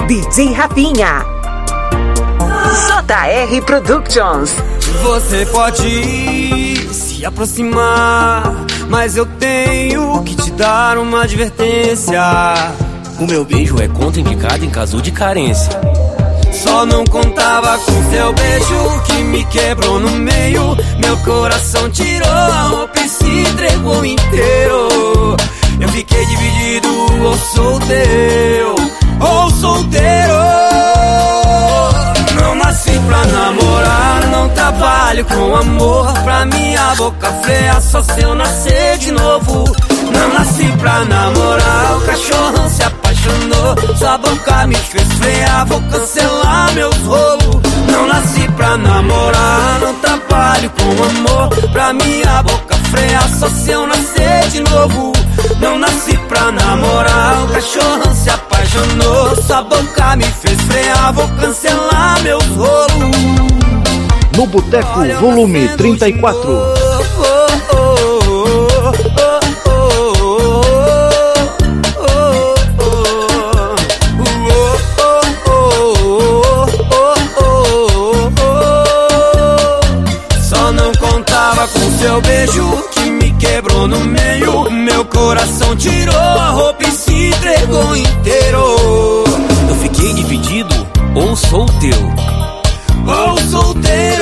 DJ Rafinha. JR Productions. Você pode se aproximar, mas eu tenho que te dar uma advertência. O meu beijo é contraindicado em caso de carência. Só não contava com seu beijo que me quebrou no meio. Meu coração tirou a roupa e se entregou inteiro. Eu fiquei dividido, ou sou teu, ou solteiro. Não nasci pra namorar, não trabalho com amor. Pra minha boca feia, só se eu nascer de novo. Não nasci pra namorar, o cachorrão se apaixonou. Sua boca me fez frear, vou cancelar meus rolos. Não nasci pra namorar, não trabalho com amor. Pra minha boca freia, só se eu nascer de novo. Não nasci pra namorar, o cachorrão se apaixonou. Sua boca me fez frear, vou cancelar meus rolos. No Boteco, volume 34. Só não contava com seu beijo que me quebrou no meio. Meu coração tirou a roupa e se entregou inteiro. Eu fiquei dividido, ou sou teu, ou solteiro.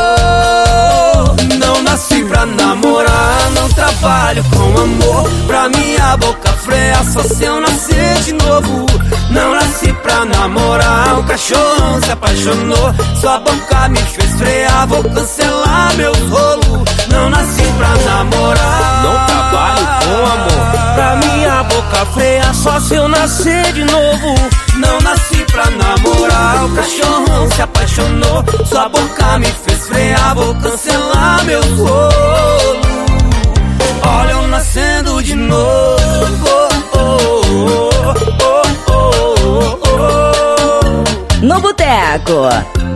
Não nasci pra namorar, não trabalho com amor. Pra minha boca freia, só se eu nascer de novo. Não nasci pra namorar, o cachorro se apaixonou. Sua boca me fez frear, vou cancelar meus rolos. Não nasci pra namorar, não trabalho com amor. Pra minha boca freia, só se eu nascer de novo. Não nasci pra namorar, o cachorrão se apaixonou. Sua boca me fez frear, vou cancelar meus rolos. Olha eu nascendo de novo. No Boteco.